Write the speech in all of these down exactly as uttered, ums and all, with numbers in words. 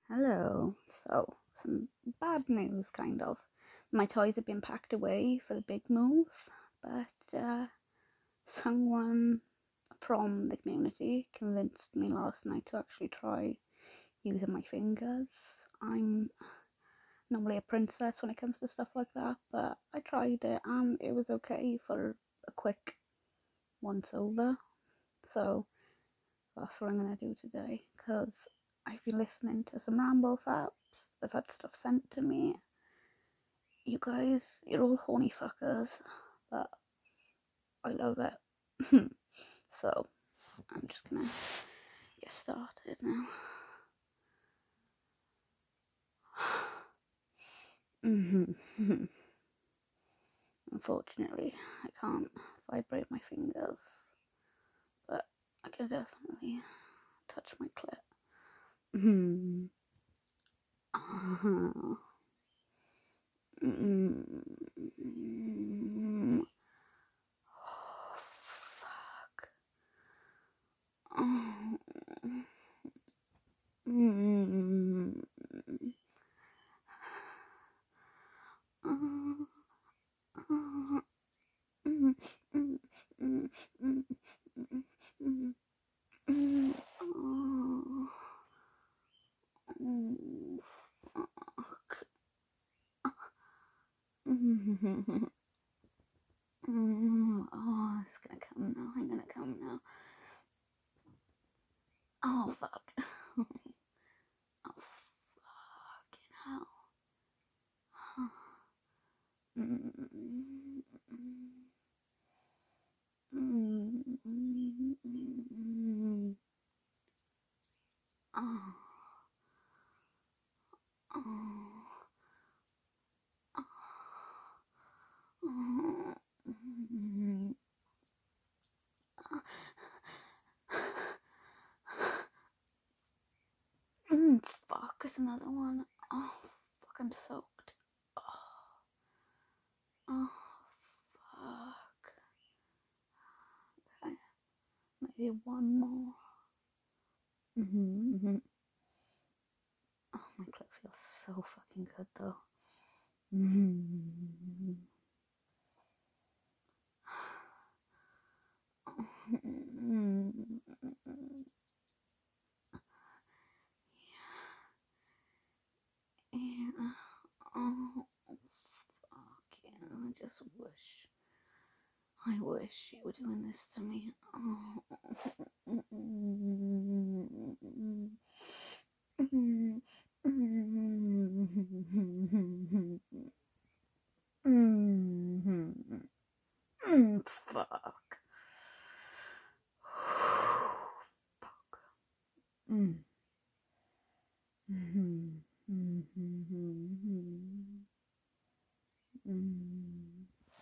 Hello. So, some bad news, kind of. My toys have been packed away for the big move, but uh, someone from the community convinced me last night to actually try using my fingers. I'm normally a princess when it comes to stuff like that, but I tried it and it was okay for a quick once over. So, that's what I'm going to do today, because I've been listening to some Rambo Faps. They've had stuff sent to me. You guys, you're all horny fuckers, but I love it. So, I'm just gonna get started now. Mm-hmm. Unfortunately, I can't vibrate my fingers, but I can definitely touch my clit. Mm-hmm. Uh-huh. Mm-hmm. Oh, fuck. Oh. Mm-hmm. Oh, it's gonna come now. I'm gonna come now. Oh, fuck. Oh, fucking hell. Oh, oh, oh. Mm, fuck, it's another one. Oh, fuck, I'm soaked. Oh, oh fuck. Okay, maybe one more. Mm-hmm, mm-hmm. Oh, my clit feels so fucking good though. Mm-hmm. Mm-hmm. Yeah. Oh, fuck yeah. I just wish. I wish you were doing this to me. Oh. Fuck. Fuck. Mm. Mm-hmm. Mm-hmm. Mm.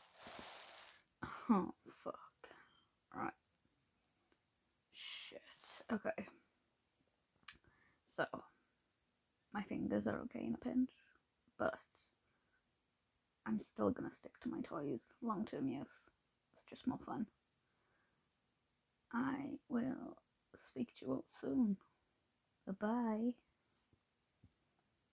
Oh, fuck. Right. Shit. Okay. So, my fingers are okay in a pinch, but I'm still gonna stick to my toys. Long term use. It's just more fun. I will speak to you all soon. Bye bye.